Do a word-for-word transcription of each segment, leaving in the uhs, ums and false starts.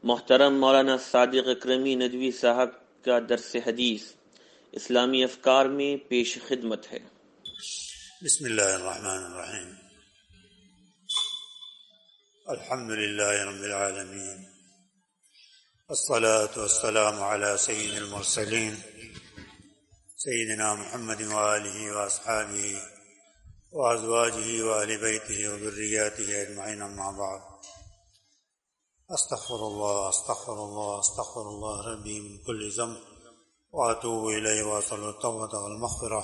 محترم مولانا صادق اکرمی ندوی صاحب کا درس حدیث اسلامی افکار میں پیش خدمت ہے۔ بسم اللہ الرحمن الرحیم، الحمد للہ رب العالمین، الصلاة والسلام علی سید المرسلین سیدنا محمد وآلہ واصحابہ وازواجہ وآل بیتہ وذریاتہ اجمعین، اما بعد، استغفر اللہ استغفر اللہ استغفر اللہ ربی من کل ذنب واتوب الیہ واسأل التوبۃ والمغفرہ۔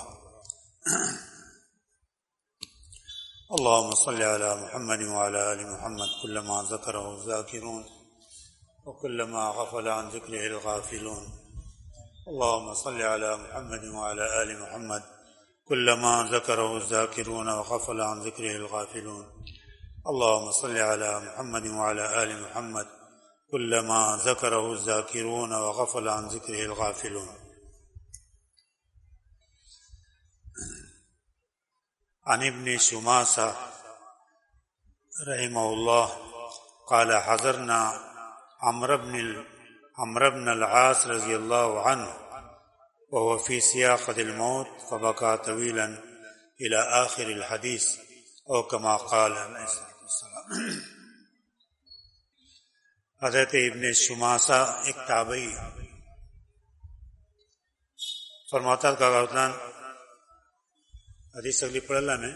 اللهم صل على محمد وعلى آل محمد كلما ذكره الذاكرون وكلما غفل عن ذكره الغافلون۔ اللهم صل على محمد وعلى آل محمد كلما ذكره الذاكرون وغفل عن ذكره الغافلون۔ اللهم صل على محمد وعلى آل محمد كلما ذكره الذاكرون وغفل عن ذكره الغافلون۔ عن ابن شماسة رحمه الله قال حضرنا عمرو بن عمرو بن العاص رضي الله عنه وهو في سياقة الموت فبكى طويلا إلى آخر الحديث او كما قال عليه الصلاة والسلام۔ حضرت ابن شماسہ ایک تابعی فرماتا کا غوطان حدیث اگلی پڑھ اللہ میں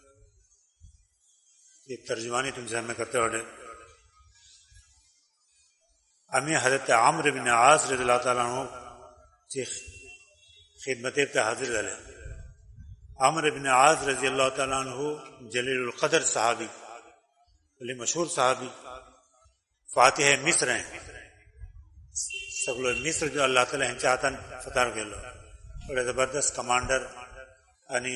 یہ ترجمانی تم سے ہمیں کرتے ہوئے ہمیں حضرت عمرو بن عاص رضی اللہ تعالیٰ عنہ کی خدمت کا حاضر دلے۔ عمرو بن عاص رضی اللہ تعالیٰ عنہ جلیل القدر صحابی، بڑے مشہور صحابی، فاتح مصر ہیں، سگلو مصر جو اللہ تعالیٰ ہیں چاہتا فتح کے لو، بڑے زبردست کمانڈر، یعنی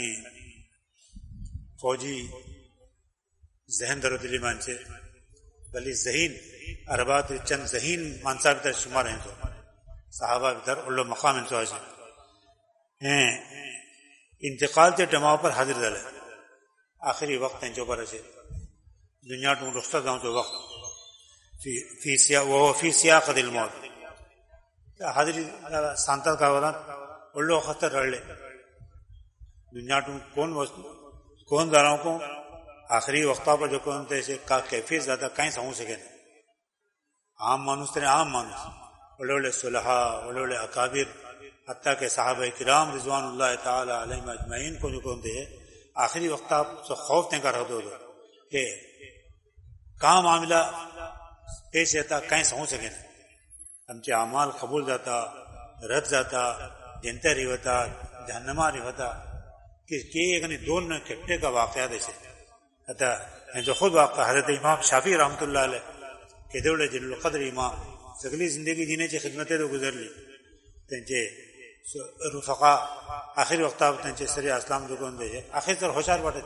فوجی ذہن در و دلی مانچے، بلی ذہین عربات چند ذہین مانسا بھی در شمار ہیں، تو صحابہ بھی در علو مقام ہیں، تو ہیں انتقال تے ٹماؤ پر حاضر دل ہے، آخری وقت ہیں جو پر اچھے دنیا ٹوں رخصت ہوں تو وقت فی سیا وہ فی سیاقۃ الموت حاضری سانتا کا ولا اولو خطر رڑ لے دنیا ٹوں کون کون داراؤں کو آخری وقتہ پر جو کون تے سے کا کیفیت زیادہ کہیں سہوں سکے عام مانوس ترے عام مانوس اولو صلحاء اولو اکابر حتیٰ کہ صحابہ کرام رضوان اللہ تعالی علیہم اجمعین کو جو کہتے ہیں آخری وقت آپ سے خوف نہیں کر رہا دو کہ کہاں معاملہ پیش رہتا کہیں سہوں سکیں ہم چے اعمال قبول جاتا رد جاتا جنتا ریوتا جہنما ریوتا کہ ایک دون کٹے کا واقعہ دیسے حتیٰ جو خود واقعہ حضرت امام شافعی رحمۃ اللہ علیہ کہ دولے جلیل القدر امام سگلی زندگی جینے چے خدمتیں تو گزر لی تنچے رفقا آخر وقت آپ تنچے سری اسلام جو کون دے آخر تر ہوشار باٹے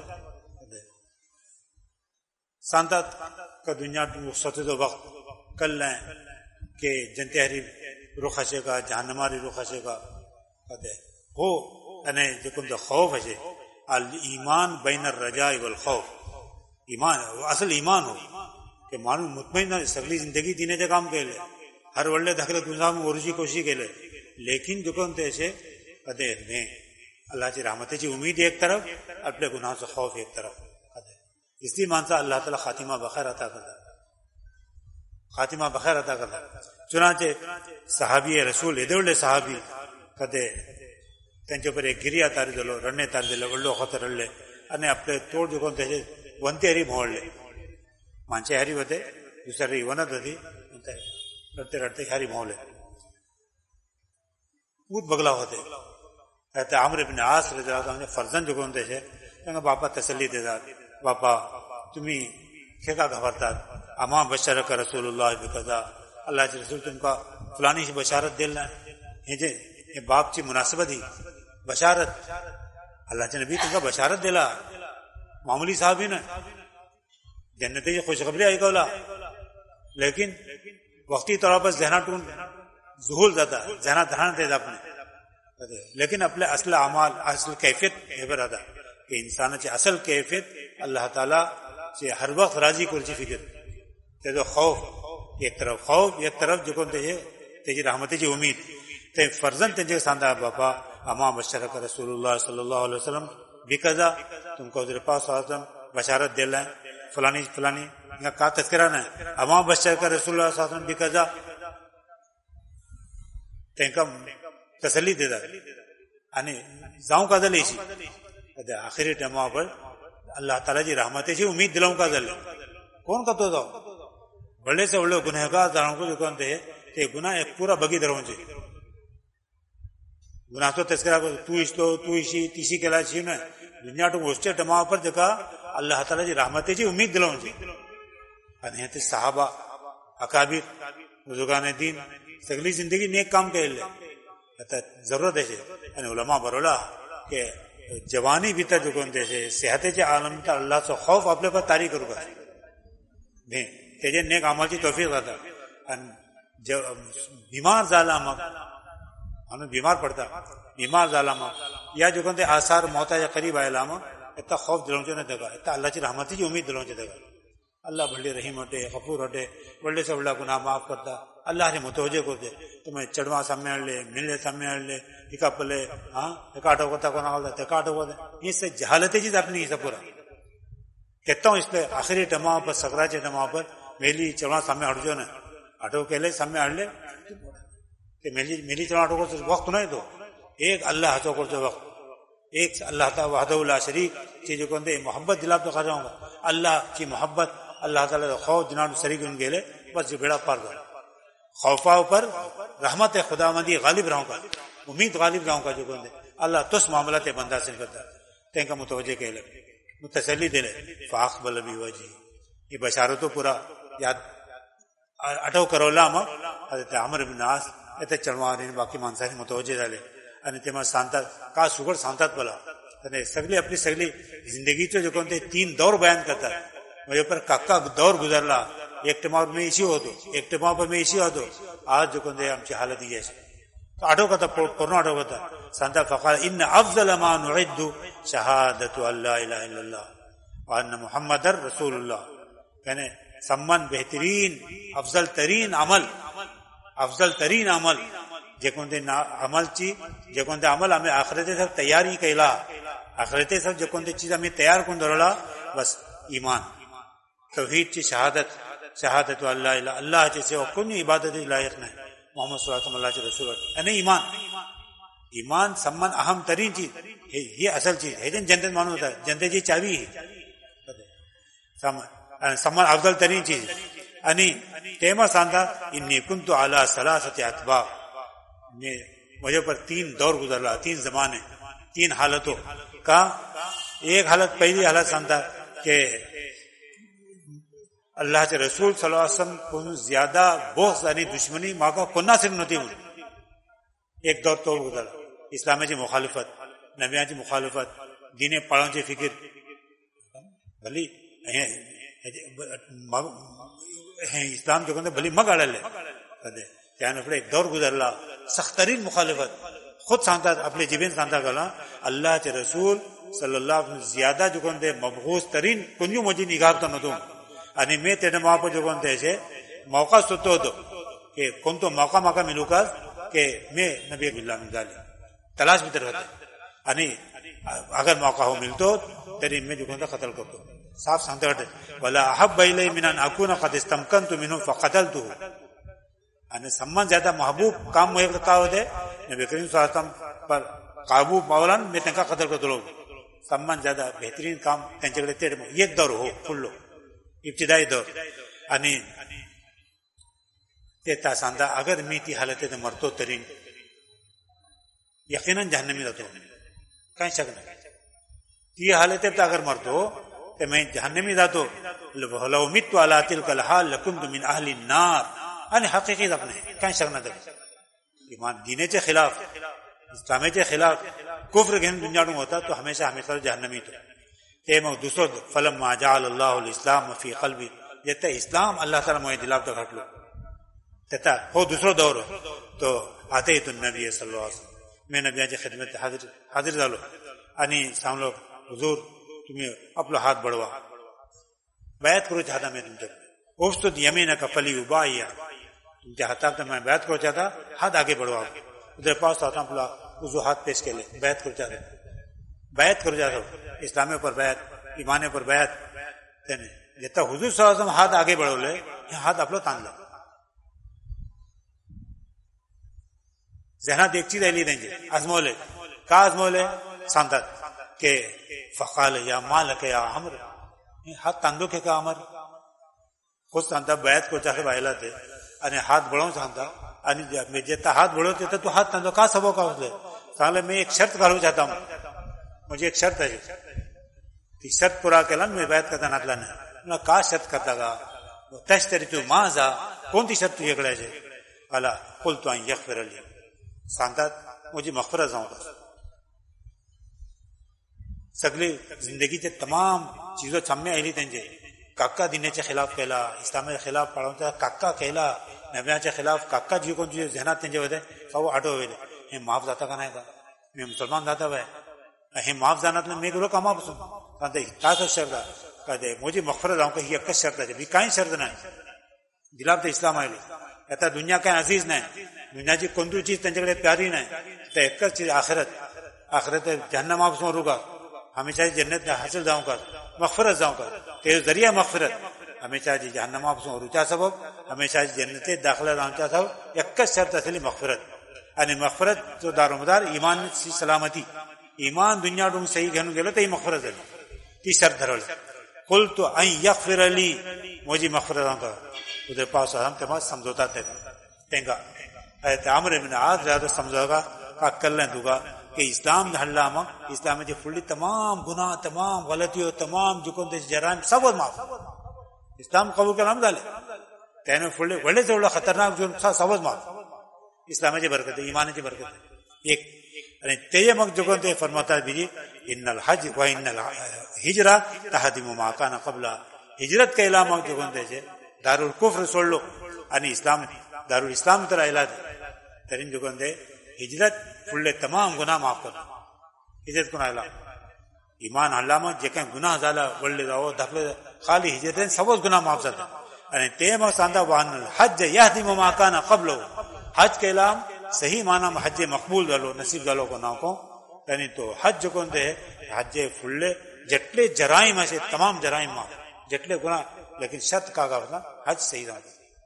سانتا کا دنیا رخصت تو وقت کل لیں کہ جنتہری رخصے کا جہنماری رخصے کا ہو یعنی جو کن خوف ہے ایمان بین الرجاء والخوف، ایمان اصل ایمان ہو کہ مانو مطمئن سگلی زندگی دینے دے کام کے لے ہر ولے دھکلے دنیا میں ورجی کوشش کے لے لیکن جو کون سے میں اللہ کی رحمت کی امید ایک طرف اپنے گناہ سے خوف ایک طرف، اس لیے مانتا اللہ تعالیٰ خاتمہ بخیر عطا کرتا خاتمہ بخیر عطا کرتا چنانچہ صحابی رسول ادولے صحابی کدے تنچے پر ایک گریا تاری دلو رنے تاری دلو اولو خطر رلے انے اپنے توڑ جو کون سے ونتے ہری موڑ لے مانچے ہری وتے دوسری ونت ہوتی رڑتے رڑتے ہری موڑ لے بہت بگلا ہوتے کہتے عمرو بن عاص رضی اللہ عنہ فرزند جو کون تھے کہ باپا تسلی دے دا باپا تمہیں کھیکا گھبرتا اما بشرک رسول اللہ بکذا اللہ کے رسول تم کا فلانی سے بشارت دلنا ہے جے یہ باپ چی مناسبت ہی بشارت اللہ کے نبی تم کا بشارت دلا معمولی صاحب ہی نا جنتی خوشخبری آئی کولا لیکن وقتی طور پر ذہنہ ٹون ظہول زیادہ ذہنہ دھران دے دا اپنے لیکن اپنے اصل اعمال اصل کیفیت ہے ادا کہ انسان چی اصل کیفیت اللہ تعالیٰ چی ہر وقت راضی کرچی فکر تے تو خوف ایک طرف خوف ایک طرف جو کون تیجے تیجی رحمتی امید تے فرزند تیجے ساندا باپا اما بشرک رسول اللہ صلی اللہ علیہ وسلم بکذا تم کو حضور پاک صلی اللہ علیہ وسلم بشارت دے لائیں فلانی فلانی کا تذکرہ نہ اما بشرک رسول اللہ صلی اللہ علیہ وسلم بکذا تینکا تسلی دے دا یعنی زاؤں کا دل ایسی آخری ٹائم پر اللہ تعالیٰ جی رحمت سے امید دلاؤں کا دل کون کا تو جاؤ بڑے سے بڑے گنہگار داروں کو جو کہتے ہیں کہ گناہ ایک پورا بگی دروں سے گناہ تو تذکرہ کو تو اس تو تو اسی تیسی کے لائے چیز ہے دنیا تو گوشتے ٹما پر جگہ اللہ تعالیٰ جی رحمت سے امید دلاؤں سے انہیت صحابہ اکابر بزرگان دین سگلی زندگی نیک کام کے لئے ضرورت ہے یعنی علماء برولا کہ جوانی بھی تک جو کہتے ہیں صحت کے عالم تا اللہ سے خوف اپنے پر تاریخ کرو گا نہیں تیجے نیک عمل کی توفیق رہتا بیمار ظالمہ ہمیں بیمار پڑتا بیمار ظالمہ یا جو کہتے آثار موتا یا قریب علامہ اتنا خوف دلوں سے نہ دے گا اتنا اللہ کی رحمتی کی امید دلوں سے دے گا اللہ بڑے رحیم ہٹے غفور ہٹے بڑے سے بڑا گناہ معاف کرتا اللہ نے متوجہ کو دے تمہیں چڑوا سامنے لے ملے سامنے لے ٹکا پلے ہاں ٹکاٹو کرتا کو نہ ٹکاٹو کو دے یہ سے جہالت چیز اپنی سب پورا کہتا ہوں اس پہ آخری ٹما پر سکراچ ٹما پر میلی چڑوا سامنے ہٹ جو نا آٹو کے لے سامنے ہٹ لے کہ میلی میلی چڑوا آٹو کو وقت نہیں تو ایک اللہ ہاتھوں کو وقت ایک اللہ تعالیٰ وحدہ لا شریک چیزوں کو محبت دلاب تو کھا جاؤں گا اللہ کی محبت اللہ تعالیٰ خوف جناب شریک ان کے لے بس بیڑا پار دو خوفا پر رحمت خدا مندی غالب رہوں گا امید غالب رہوں گا جو کہتے اللہ تس معاملات بندہ سے کرتا تین کا متوجہ کے لے متسلی دے لے فاق بل بھی وجی یہ بشارتو پورا یاد اٹو کرو لاما حضرت عمر بن عاص ایتے چڑوا رہے باقی مانساری متوجہ دے لے અને તેમાં શાંતા કા સુગળ શાંતાત બોલા અને સગલી अपनी सगली जिंदगी तो जो कहते तीन दौर बयान करता है मुझे पर काका दौर गुजरला एक टमा में इसी हो तो एक टमा पर में इसी हो तो आज जो कहते आमची हालत ही ऐसी तो आठो का था पूर्ण आठो का था शांता फकाल इन अफजल मा नुइद्दु शहादतु अल्ला इलाहा इल्लल्लाह व अन्न मुहम्मदर रसूलुल्लाह यानी सम्मान बेहतरीन अफजल तरीन अमल अफजल तरीन अमल जेकोंते अमल ची जेकोंते अमल हमें आखिरते सब तैयारी कैला आखिरते सब जेकोंते चीज हमें तैयार कौन दरोला बस ईमान तौहीद ची शहादत शहादत अल्लाह इला अल्लाह जैसे और कोई इबादत लायक नहीं मोहम्मद सल्लल्लाहु अलैहि वसल्लम अल्लाह के रसूल यानी ईमान ईमान सम्मान अहम तरीन चीज ये असल चीज है जन जनता मानो होता है जनता जी चाबी है सम्मान अफजल तरीन चीज यानी तेमा सांदा इन्नी कुंतु अला सलासति अतबा ने मुझे पर तीन दौर गुजरला तीन जमाने तीन हालतों का एक हालत पहली हालत सांता कि अल्लाह के रसूल सल्लल्लाहु अलैहि वसल्लम को ज्यादा बहुत सारी दुश्मनी माँ का कोना सिर्फ नती हुई एक दौर तो गुजरा इस्लाम की मुखालिफत नबिया की मुखालिफत दीने पढ़ों की फिक्र भली इस्लाम जो कहते भली मग अड़े त्यान अपने एक दौर गुजरला सख्त तरीन मुखालिफत खुद सांता अपने जीवन सांता कला अल्लाह के रसूल सल्लल्लाहु अलैहि वसल्लम ज्यादा जो कहते मबगूस तरीन कुंजू मुझे निगाह तो न दूं आणि मैं तेरे वहां पर जो कहते ऐसे मौका सोचो तो कि कौन तो मौका मौका मिलूगा कि मैं नबी बिल्ला मिल तलाश भी तरह आणि अगर मौका हो मिलतो तेरी मैं जो कहता कत्ल करतो साफ सांता हटे वला अहब इलै मिन अन अकुना qad istamkantu minhu faqataltuhu आणि सम्मान ज्यादा महबूब काम मुझे का होते नबी करीम सल्लल्लाहु अलैहि वसल्लम पर काबू मौलान मैं तंका कत्ल करतो लोग सम्मान ज्यादा बेहतरीन काम त्यांच्याकडे ते एक दौर हो फुल्लो इब्तिदाई दौर आणि ते ता सांदा अगर मी ती हालत ते मरतो तरी यकीनन जहन्नमी जातो काही शक नाही ती हालत ते अगर मरतो ते मैं जहन्नमी जातो लव मितु अला तिलकल हाल लकुंतु मिन अहली नार आणि हकीकत अपने काही शक नाही ईमान दीनेचे खिलाफ इस्लामेचे खिलाफ कुफ्र घेऊन दुनियातून होता तो हमेशा हमेशा जहन्नमी तो ते मग दुसरं फलम्मा जअल अल्लाहु अल-इस्लाम फी क़ल्बी येता इस्लाम अल्लाह ताला मोय दिलात घातलो तेता हो दुसरो दौर तो आतेतु नबी सल्लल्लाहु अलैहि वसल्लम मैं नबियाची खिदमत हाजिर हाजिर झालो आणि सांगलो हुजूर तुम्ही आपला हात बढवा बयात करू चाहता मैं तुमचे افسد یمین کا پلی ابایا تم کے ہاتھ میں میں بیعت کرو چاہتا ہاتھ آگے بڑھو آپ ادھر پاس آتا ہوں وضو ہاتھ پیش کے لے بیعت کرو چاہتا بیعت کرو چاہتا اسلامی پر بیعت ایمان پر بیعت جتنا حضور صلی اللہ علیہ وسلم ہاتھ آگے بڑھو لے ہاتھ آپ لو تان لو ذہنات ایک چیز ایلی دیں گے ازمو لے کا ازمو لے ساندت کہ فقال یا مالک یا عمر ہاتھ تاندو کے کا عمر خود سانتا بیعت کو چاہے بائلہ تھے અને હાથ બળો ચાહતા અને મેં જેતા હાથ બળો تے تو હાથ تندو کا سبب کا ہوتے سالے میں ایک شرط کرنا چاہتا ہوں مجھے ایک شرط ہے تی شرط پورا کلن میں بیعت کرتا نہ نہ کا شرط کرتا گا تشتری تو ماذا کون سی شرط یہ کڑے ہے الا قلت ان یغفر لی سانتا مجھے مغفرت ہوں سگلی زندگی تے تمام چیزوں چھمے ایلی تنجے کاکا دینے کے خلاف کہلا اسلام کے خلاف پڑھا کاکا کہلا نبیاں کے خلاف کاکا جی کو جو ذہنات تنجے ہوتے وہ آٹو ہوئے ہیں معاف جاتا کہنا ہے میں مسلمان جاتا ہے ہیں معاف جانا تو میں گرو کا معاف سن کہتے کیا تو شرط ہے کہتے مجھے مغفرت آؤں کہ یہ ایک شرط ہے بھی کہیں شرط نہیں دلاب تو اسلام آئے کہتا دنیا کا عزیز نہیں دنیا جی کندو چیز تنجے کے پیاری نہیں تو ایک چیز آخرت آخرت جہنم آپ سن روگا ہمیشہ جنت حاصل جاؤں کر مغفرت جاؤں کر تیرے ذریعہ مغفرت ہمیشہ جی جہنم آپ سے روچا سبب ہمیشہ جنت داخلہ جانچا سبب یک شرط اصلی مغفرت یعنی مغفرت تو دار و مدار ایمان سی سلامتی ایمان دنیا ڈونگ صحیح گھنو گلو تو یہ مغفرت ہے تی شرط دھرول قل تو ان یغفر لی مجھے مغفرت جاؤں کر ادھر پاس ہم تمہیں سمجھوتا تھے تینگا ایت عمر ابن عاص زیادہ سمجھو گا کا کر لیں دوں گا کہ اسلام ہلام اسلام جو فلی تمام گناہ تمام غلطیوں تمام جکن جرائم سب معاف اسلام قبول کا نام ڈالے تین فلی بڑے سے بڑا خطرناک جو سب معاف اسلام کی برکت ہے ایمان کی برکت ہے ایک تیے مک جکن تے فرماتا ہے بھی ان الحج و ان الہجرہ تہدم ما کان قبل ہجرت کا اعلان مک جکن تے دار الکفر چھوڑ لو یعنی اسلام دار الاسلام ترا اعلان ترین جکن تے ہجرت فلے تمام گناہ معاف کر ہجرت کو اعلان ایمان علامہ جکن گناہ زالا ولے داو دخل خالی ہجرت سب گناہ معاف زدا یعنی تے ما ساندا وان الحج یهدم ما کان قبل حج کے اعلان صحیح معنی میں حج مقبول دلو نصیب دلو کو نہ کو یعنی تو حج کو دے حج فلے جٹلے جرائم ہے تمام جرائم معاف جٹلے گناہ لیکن شرط کا کا حج صحیح رہا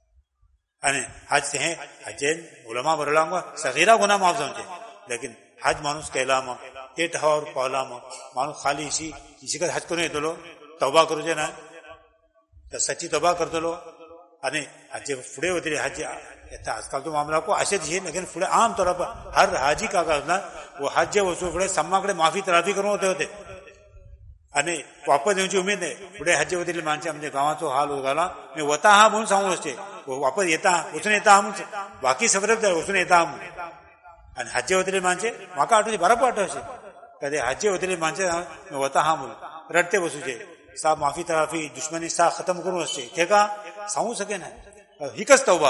یعنی حج سے ہیں حج علماء برلام صغیرہ گناہ معاف سمجھے لیکن حج مانوس کے علامہ ٹیٹ اور پہلام مانوس خالی اسی اسی کا حج کرنے دلو توبہ کرو جے نا تو سچی توبہ کر دلو یعنی حج فڑے ہوتے حج آج کل تو معاملہ کو اشد ہی لیکن فڑے عام طور پر ہر حاجی کا کرنا وہ حج وہ سو فڑے سما کڑے معافی ترافی کرو ہوتے ہوتے یعنی واپس جو امید ہے فڑے حج ہوتے مانچے ہم نے گاؤں تو حال ہو گالا میں وتا ہاں بون ساؤں اس سے وہ واپس یہ اس نے ہم باقی سفر اس نے ہم حج ہوتے مانچے وہاں کا آٹو برف آٹو سے کہتے حج ہوتے مانچے میں وتا ہاں بول رٹتے وہ سوچے صاحب معافی ترافی دشمنی سا ختم کروں اس سے کہ ساؤں سکے نا ہکس توبہ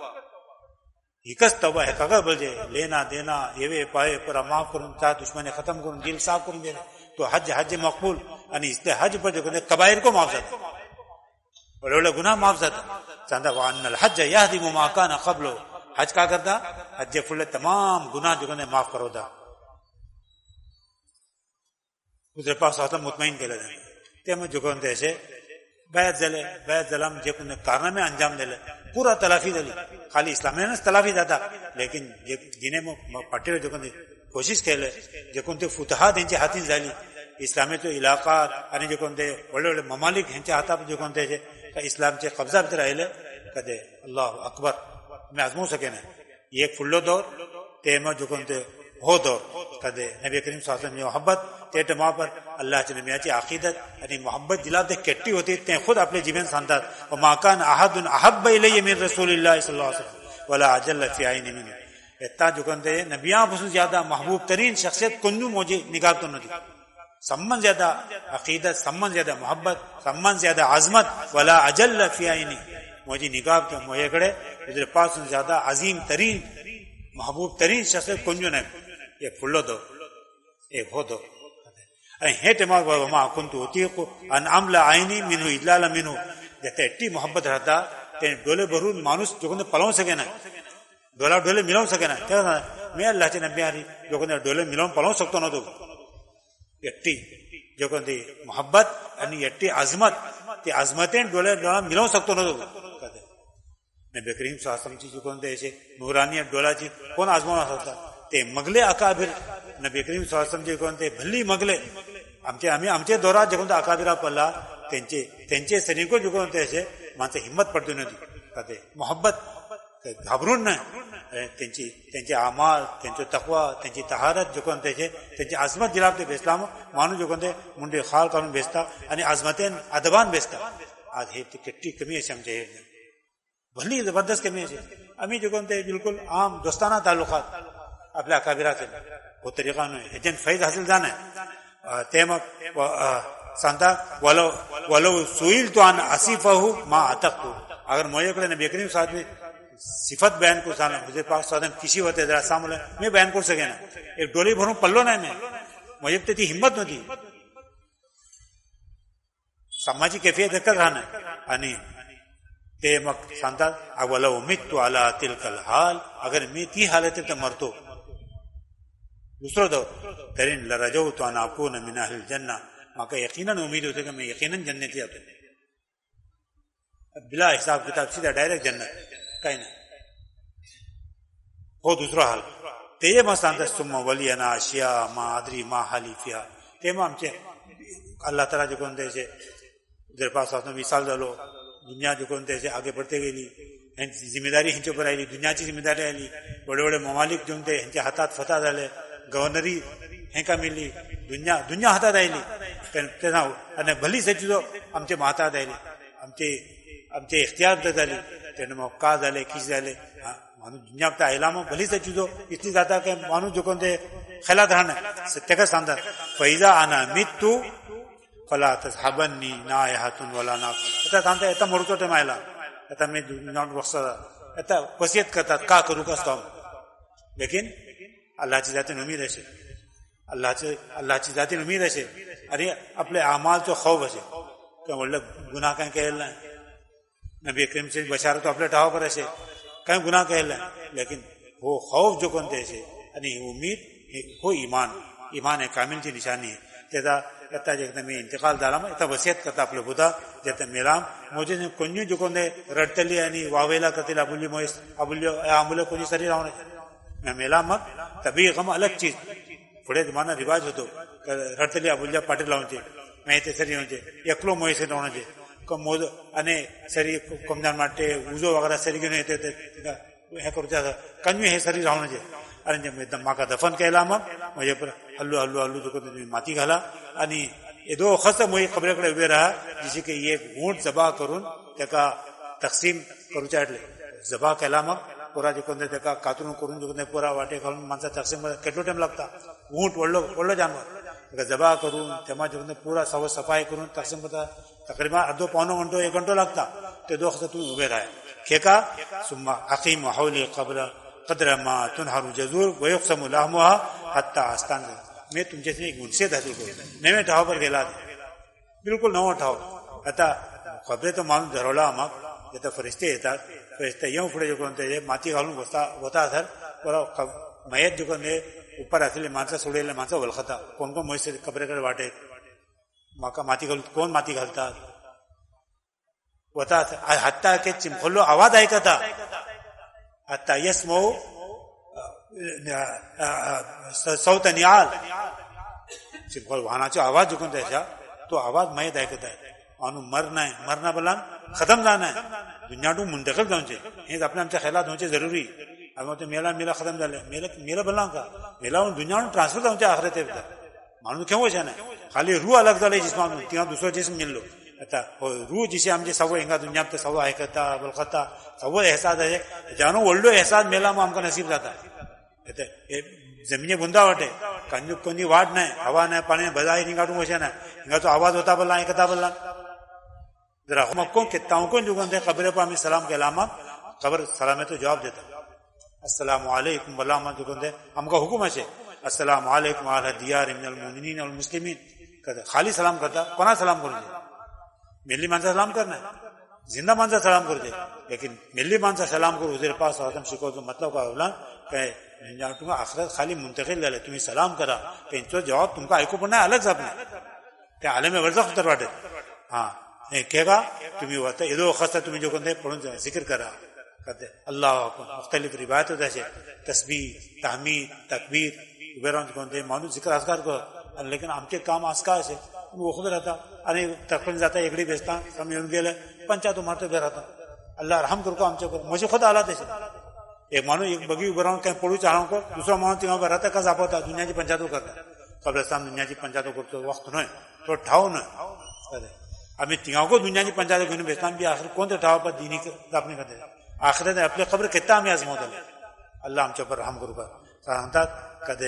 ہکس توبہ ہے کاغذ بول جائے لینا دینا یہ پائے پر معاف کروں چاہ دشمنی ختم کروں دل صاف کروں دے تو حج حج مقبول یعنی اس لیے حج پر جو قبائل کو معاف جاتا بڑے گناہ معاف جاتا چاہتا وان الحج یهدم ما کان قبل حج کا کرتا حج فل تمام گناہ جو نے معاف کرو دا ادھر پاس ہوتا مطمئن کے لگے تے میں جو کہتے ایسے بیعت زلے بیعت زلم جو نے کارنامے انجام دے لے پورا تلافی دلی خالی اسلام نے تلافی داتا لیکن جنہیں میں پٹے جو کہتے کوشش کے لے جو کہتے فتحات ہنچے ہاتھی زالی اسلامی تو علاقہ یعنی جو کہتے بڑے بڑے ممالک ہنچے ہاتھا جو کہتے اسلام سے قبضہ بھی رہے لے کہتے اللہ اکبر میں آزمو سکے نا یہ ایک فلو دور تیمہ جو کہتے ہو دور کہتے نبی کریم صلی اللہ علیہ وسلم محبت تیٹ ماں پر اللہ چلے میاں چی عقیدت یعنی محبت دلا دے کٹی ہوتی تے خود اپنے جیون ساندار وما کان احد احب الی من رسول اللہ صلی اللہ علیہ وسلم ولا اجل فی عین من اتنا جو کہتے نبیاں بسوں زیادہ محبوب ترین شخصیت کنجو مجھے نگاہ تو نہ دی سمن زیادہ عقیدت سمن زیادہ محبت سمن زیادہ عظمت ولا اجل فی عین مجھے نگاہ کے موئے کڑے ادھر پاس زیادہ عظیم ترین محبوب ترین شخصیت کنجو نے ایک فلو دو ایک ہو دو ہیٹ ما کنت اطیق ان عمل عینی منه اجلال منه जैसे एट्टी मोहब्बत रहता ते डोले भरून माणूस जो कोणते पळवू सके ना डोला डोले मिळवू सके ना तेव्हा मी अल्लाहचे नबी आली जो कोणते डोले मिळवून पळवू शकतो ना तो एट्टी जो कोणती मोहब्बत आणि एट्टी आजमत ती आजमतेन डोले डोळा मिळवू शकतो ना तो नबी करीम सल्लल्लाहु अलैहि वसल्लमची जी कोणते असे नूरानी डोळाची कोण आजमावणार होता ते मगले अकाबीर नबी करीम सल्लल्लाहु अलैहि वसल्लम जे कोणते भल्ली मगले आमचे आम्ही आमचे दौरात जे कोणते अकाबीरा पडला त्यांचे त्यांचे सैनिको जे कोणते असे माणसं हिंमत पडतो नव्हती ते मोहब्बत घाबरून नाही त्यांची त्यांचे अमाल त्यांचे तकवा त्यांची तहारत जो कोणते त्यांची आजमत दिला ते बेसला माणूस जो कोणते मुंडे खाल काढून बेसता आणि आजमतेन अदबान बेसता आज हे किती कमी असे आमचे हे भली जबरदस्त कमी असे आम्ही जे कोणते बिलकुल आम दोस्ताना तालुकात आपल्या अकाबिराचे हो तरीका ह्याच्यान फैज हासिल जाणं ते मग सांगता वलो वलो सुईल तो आन असीफहू मा अतकू अगर मोयकडे नबी करीम साहब सिफत बयान को साना मुझे पाक साधन किसी होते जरा सामने मैं बयान कर सके ना एक डोली भरून पल्लो नाही मैं मुझे ती हिम्मत नव्हती समाजी कैफियत देखत राहणं आणि ते मग सांगतात अवला उम्मीद तो आला तिलकल हाल अगर मी ती हालत तर मरतो दुसरं दो तरीन लरजो तो अनाकून मिन अहल जन्ना माका यकीनन उम्मीद होते कि मैं यकीनन जन्नती होते बिला हिसाब किताब सीधा डायरेक्ट जन्नत काही नाही हो दुसरा हाल ते मग सांगतात सुम्मा वलियाना आशिया मा आदरी मा हालिफिया ते मग आमचे अल्लाह ताला जे कोणते जर पास विसाल झालो दुनिया जो कोणते आगे बढ़ते गेली ह्यांची जिम्मेदारी ह्यांच्या ऊपर आली दुनियाची जिम्मेदारी आली बडे बडे ममालिक जो ते ह्यांच्या हातात फता झाले गव्हर्नरी हेका मिळली दुनिया दुनिया हातात आयली आणि भली सचिदो आमचे हातात आयले आमचे आमचे इख्तियार झाले त्याने मग का झाले किस झाले माणूस दुनिया आयला मग भली सचिदो इतली जाता की माणूस जो कोणते खेळात राहणं सत्य सांगतात फैजा आना मित्तू फला तसहाबन्नी ना हातून वला ना आता सांगता आता मरतो ते मायला आता मी नॉट बसता आता वसियत करतात का करू कसं लेकिन अल्लाहची जातीन उमीद असे अल्लाहचे अल्लाहची जातीन उमीद असे आणि आपले अमालचो खौफ असे किंवा म्हणलं गुन्हा काय केलेला नाही नबी करीमची बशारत आपल्या ठावावर असे काही गुन्हा केलेला नाही लेकिन हो खौफ जो कोणते असे आणि उमीद हो इमान इमान आहे कामिलची निशाणी आहे त्याचा आता जेव्हा मी इंतकाल झाला मग आता वसियत करता आपलं बुधा जेव्हा मेलाम मोजे कोणी जो कोणते रडतली आणि वावेला करतील अबुल्य मोईस अबुल्य आंबुल्य कोणी सरी राहून मेला मग तभी गम अलग चीज पुढे जमाना रिवाज होतो रडतली अबुल्य पाटील लावूनचे मैं ते सरी म्हणजे एकलो मोईस राहण्याचे मोज आणि सरी कमजान माटे उजो वगैरे सरी घेऊन येते हे करू कन्वी हे सरी राहण्याचे आणि माका दफन केला मग म्हणजे हल्लू हल्लू हल्लू जो तुम्ही माती घाला आणि हे दो खस्त मोई खबरेकडे उभे राहा जसे की एक ऊंट जबा करून त्याका तकसीम करूच्या जबा केला मग पुरा जे कोणते त्याका कातरून करून जो पुरा वाटे घालून माणसा तकसीम केटलो टाइम लागता ऊंट वडलो वडलो जानवर जबा करून तेव्हा जो पुरा सव सफाई करून तकसीम करता तकरीबन अर्धो पावणो घंटो एक घंटो लागता ते दो खस्त तुम्ही उभे राहा खेका सुम्मा अकीम हौली कब्र कदर मा तुनहारू जजूर वयुक्समु लाहमुहा हत्ता आस्तान मैं तुमच्याशी एक मुनसियत हासिल करू नवे ठावावर गेला बिलकुल नवो ठाव आता खबरे तो माणूस धरवला मग आता फरिश्ते येतात फरिश्ते येऊन पुढे जे कोणते माती घालून बसता होता सर मयत जो कोणते उपर असलेले माणसं सोडलेले माणसं वळखता कोण कोण म्हैस खबरेकडे वाटे माका माती घालून कोण माती घालतात होता हत्ता के चिमखोल्लो आवाज ऐकता हत्ता यस्मो सौत निआल चिमखोल वाहनाचा आवाज जो त्याचा तो आवाज माहीत ऐकत आहे माणूस मर नाही मरणा बलान खतम जाणं आहे दुनियातून मुंतकल जाऊचे हेच आपल्या आमच्या ख्यालात होते जरुरी आम्ही मेला मेला खतम झाले मेला मेला बला का मेला दुनियातून ट्रान्सफर जाऊच्या आखरे माणूस केव्हा नाही खाली रू अलग झाले जिस्मानून तिला दुसरं जिस्म मिळलो आता रू जिसे आमचे सवय हिंगा दुनियात सवय ऐकता बलखता सवय एहसास आहे जानो व्हडलो एहसास मेला मग आमका नसीब जाता जमिनी बुंदा वाटे कांजूक कोणी वाट नाही हवा नाही पाणी बजाई निघाटून वशा नाही हिंगा तो आवाज होता बोलला ऐकता बोलला जरा मग कोण कितना कोण जुगन ते खबरे पर आम्ही सलाम केला मग खबर सलामे तो जवाब देता अस्सलामु अलैकुम बोला मग जुगन ते आमका हुकुम असे अस्सलामु अलैकुम अहल दियार मिनल मुमिनीन वल मुस्लिमीन खाली सलाम करता कोणा सलाम करून मिली माणसा सलाम करणार زندہ مانسا سلام کر دے لیکن ملی مانسا سلام کر حضور پاک صلی اللہ علیہ وسلم شکو تو مطلب کا اولان کہ آخرت خالی منتقل لے تمہیں سلام کرا کہ ان جواب تم کا ایکو پڑھنا ہے الگ صاحب نے کہ عالم ورزخ اتر واٹے ہاں کہے گا تمہیں ہوتا ہے ادو خستہ تمہیں جو کہتے پڑھوں ذکر کرا کہتے اللہ مختلف روایت ہوتا ہے تسبیح تحمید تکبیر بیرون کہتے مانو ذکر اذکار کو لیکن ہم کے کام آسکا ہے وہ خود رہتا ارے تقریباً جاتا ایکڑی بیچتا سمجھ ان کے لیے پنچا تو مارتے بے رہتا اللہ رحم کر کو ہم چکر مجھے خود حالات ہے ایک مانو ایک بگی براؤن کہیں پڑھو چاہ رہا ہوں کو دوسرا مانو تیوں پر رہتا کس آپ ہوتا دنیا کی پنچاتوں کرتا قبرستان دنیا کی پنچاتوں کرتے وقت نہ تو ٹھاؤ نہ ابھی تیوں کو دنیا کی پنچاتوں کو بیچتا بھی آخر کون سے ٹھاؤ پر دینی اپنے کرتے آخرت اپنے قبر کتنا ہمیں عزم ہوتا ہے اللہ ہم چوپر رحم کرو پر سہانتا کہتے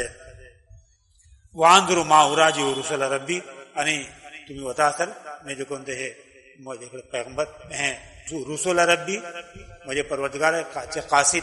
واندرو ما اراجی رسول ربی انی تمہیں بتا سر میں جو کہتے ہیں مجھے پیغمبر ہیں رسول ربی مجھے پروردگار قاصد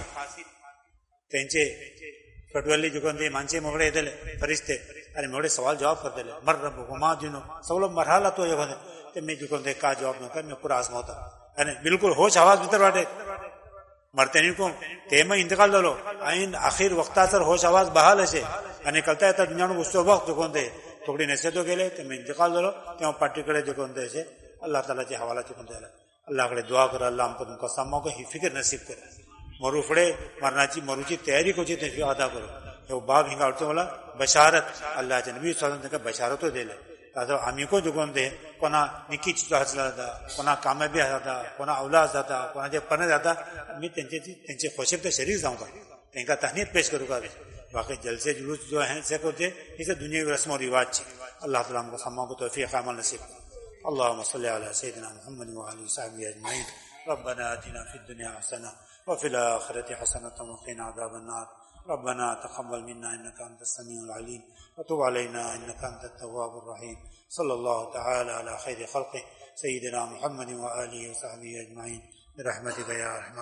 تینچے پٹولی جو کہتے ہیں مانچے موڑے دے فرشتے ارے موڑے سوال جواب کر دے مر رب گما جنو سب لوگ مرحلہ تو یہ کہتے میں جو کہتے کا جواب نہ کر میں پورا آزما ہوتا یعنی بالکل ہوش آواز بھیتر باٹے مرتے نہیں کو تیم انتقال دو لو آئین آخر وقتا سر ہوش آواز بحال ہے یعنی کلتا ہے تا دنیا نو گستو وقت جو کہتے تھوڑی نصیحتوں کے لیے تم انتقال دو لو تم پارٹی کرے جو کہتے سے اللہ تعالیٰ کے حوالہ جو کہتے اللہ کے دعا کر اللہ ہم کو تم کو ساموں کو ہی فکر نصیب کرے مرو پڑے مرنا چی مروچی تیاری کو چیتے پھر ادا کرو وہ باب ہنگا اٹھتے والا بشارت اللہ کے نبی صلی اللہ علیہ وسلم کا بشارتوں دے لے تو ہمیں کو جو کہتے کونا نکی چیز حاصل آتا کونا کامیابی آتا کونا اولاد آتا کونا جب پڑھنے جاتا میں تنچے تنچے خوشب تو شریک جاؤں گا ان کا تہنیت پیش کروں گا باقی جلسے جلوس جو ہیں سے کرتے اسے دنیا کی رسم و رواج چی اللہ تعالیٰ ہم کو ساموں کو توفیق عمل نصیب اللهم صل على سيدنا محمد وعلى وصحبه اجمعين ربنا آتنا في الدنيا حسنة وفي الآخرة حسنة وقنا عذاب النار ربنا تقبل منا إنك أنت السميع العليم وتب علينا إنك أنت التواب الرحيم صلى الله تعالى على خير خلقه سيدنا محمد وآله وصحبه أجمعين برحمتك يا أرحم